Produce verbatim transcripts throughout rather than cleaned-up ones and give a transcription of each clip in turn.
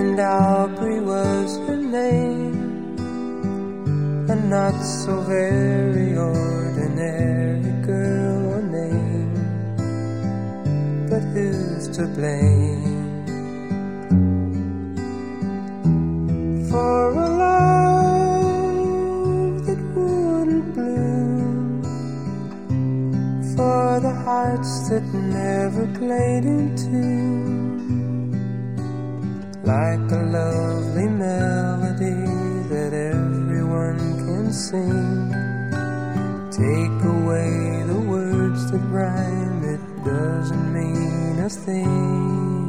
And Aubrey was her name, a not so very ordinary girl or name, but who's to blame for a love that wouldn't bloom, for the hearts that never played in tune, like a lovely melody that everyone can sing. Take away the words that rhyme, it doesn't mean a thing.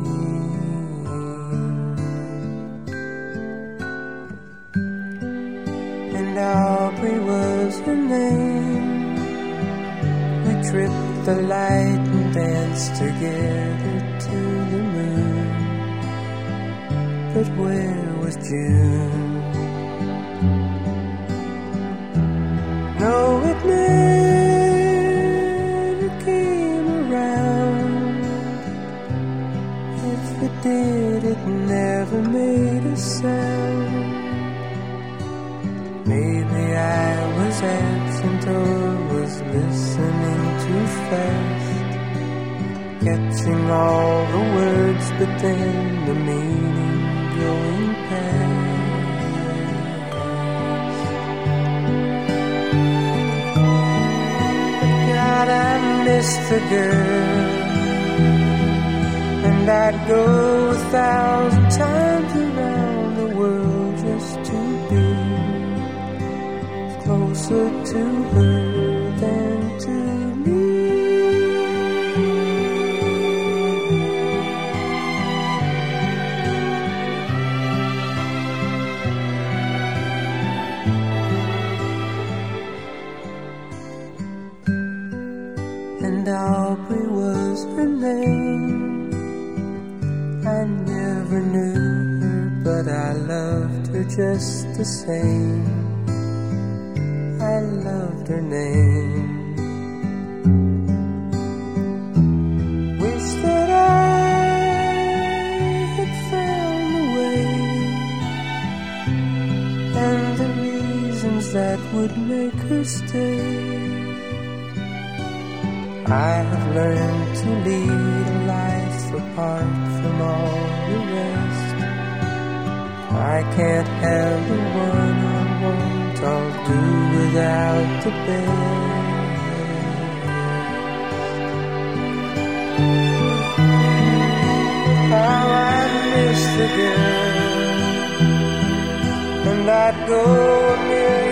And Aubrey was her name. We tripped the light and danced together to the moon. But where was June? No, it never came around. If it did, it never made a sound. Maybe I was absent or was listening too fast, catching all the words, but then the meaning going past. God, I miss the girl, and I'd go a thousand times around the world just to be closer to her than to me. And Aubrey was her name. I never knew her, but I loved her just the same. I loved her name. Wish that I had found the way and the reasons that would make her stay. I have learned to lead a life apart from all the rest. I can't have the one I want, I'll do without the best. How I miss the girl, and I'd go a million